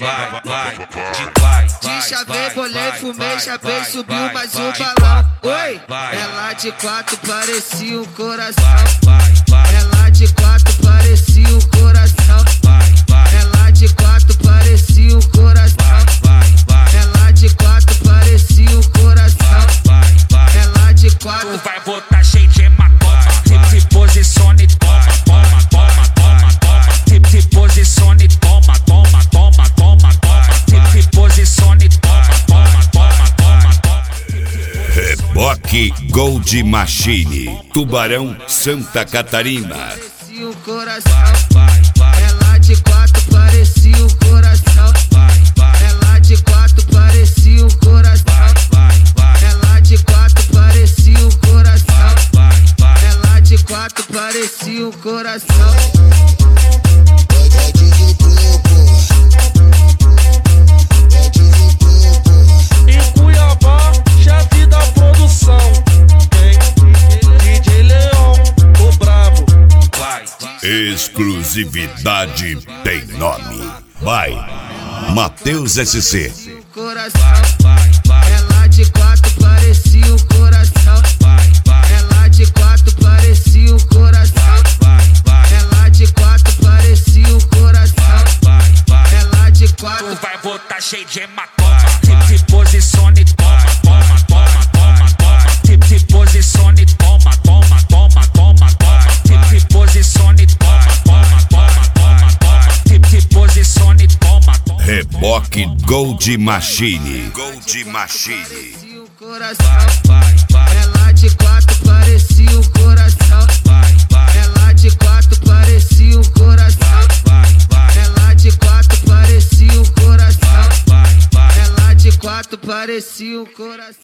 De chavei, bolei, fumei, chapei, subiu mais um balão. Oi, ela de quatro parecia um coração. Ela de quatro parecia um coração. Ela de quatro parecia um coração. Ela de quatro parecia um coração. Ela de quatro vai botar cheio de hematoma. Se posicione, toma, toma, toma, toma, toma. Se posicione, toma, toma, toma, toma, toma. Se posicione, toma, toma, toma, toma, toma. Reboque Gold Machine, Tubarão, Santa Catarina. Parecia um coração. Ela de quatro parecia um coração. Ela de quatro parecia um coração. Ela de quatro parecia um coração. Ela de quatro parecia um coração. Em Cuiabá, chefe da produção. DJ Leão, o brabo. Exclusividade tem nome. Vai, Matheus SC. Coração. Ela de quatro parecia um coração. Ela de quatro parecia um coração. Ela de quatro parecia um coração. Ela de quatro vai botar cheio de hematoma. Se posicione, toma, toma, toma, toma, toma. Se posicione, toma, toma, toma, toma, toma. Se posicione, toma, toma, toma, toma, toma. Se posicione, toma, toma. Reboque Gold Machine. Gold Machine. um coração. Ela de quatro parecia um coração. Ela de quatro parecia um coração. Ela de quatro parecia um coração. Ela de quatro parecia um coração.